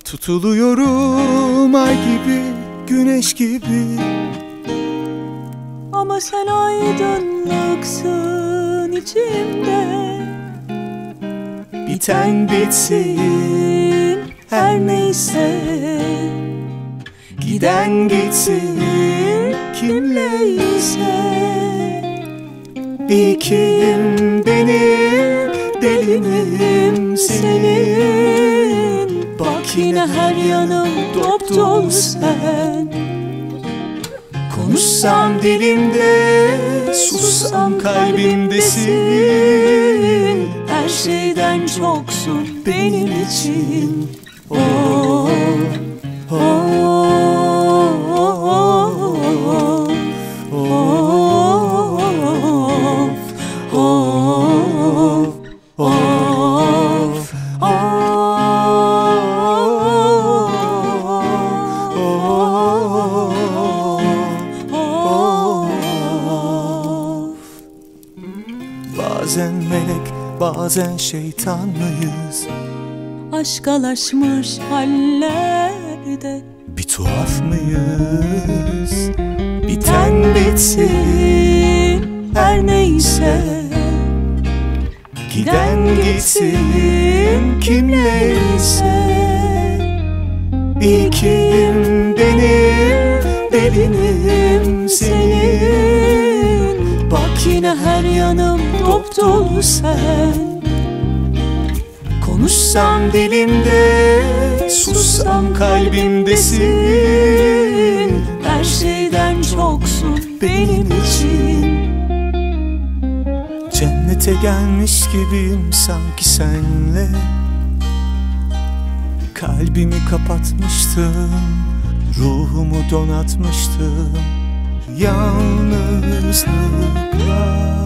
Tutuluyorum ay gibi, güneş gibi. Ama sen aydınlıksın içimde. Biten bitsin her neyse, giden gitsin kimleyse. İlkim benim, delinim senin. Bak yine her yanım dop dolu sen. Konuşsam dilimde, sussam kalbimdesin. Her şeyden çoksun benim için. Oh, oh, oh, oh, oh, oh. Bazen melek, bazen şeytan mıyız? Aşkalaşmış hallerde Bir tuhaf mıyız? Biten bitsin her neyse, giden gitsin kimleyse. İlkim benim, delinim senin. bak yine her yanım dop dolu sen. Konuşsam dilimde, sussam kalbimdesin. Her şeyden çoksun benim için. Cennete gelmiş gibiyim sanki senle. Kalbimi kapatmıştım, ruhumu donatmıştım yalnızlıkla.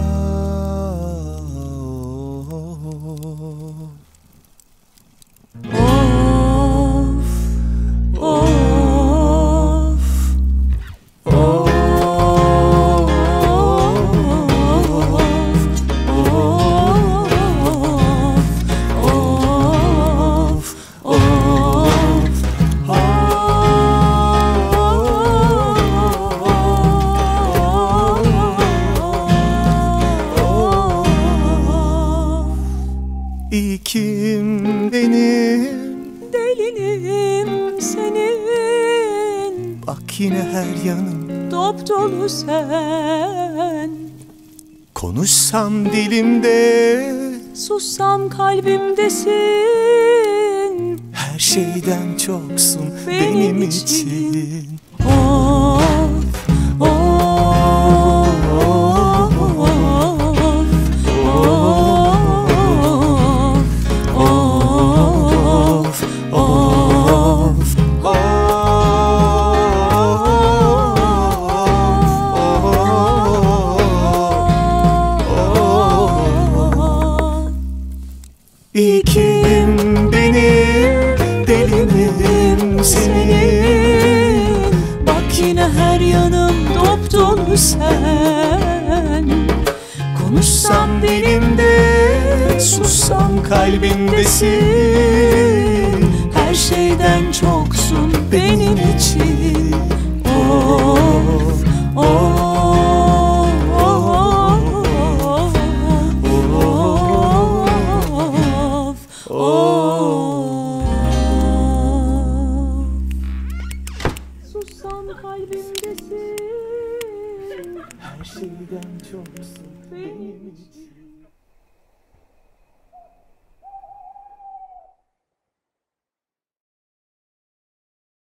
İlkim benim, delinim senin. bak yine her yanım dop dolu sen. Konuşsam dilimde, sussam kalbimdesin. her şeyden çoksun benim için. Of, of, İlkim benim, delinim senin. bak yine her yanım dop dolu sen. Konuşsam dilimde, sussam kalbimdesin. Her şeyden çoksun benim için. Of, of, sussam kalbimdesin. Her şeyden çoksun benim için.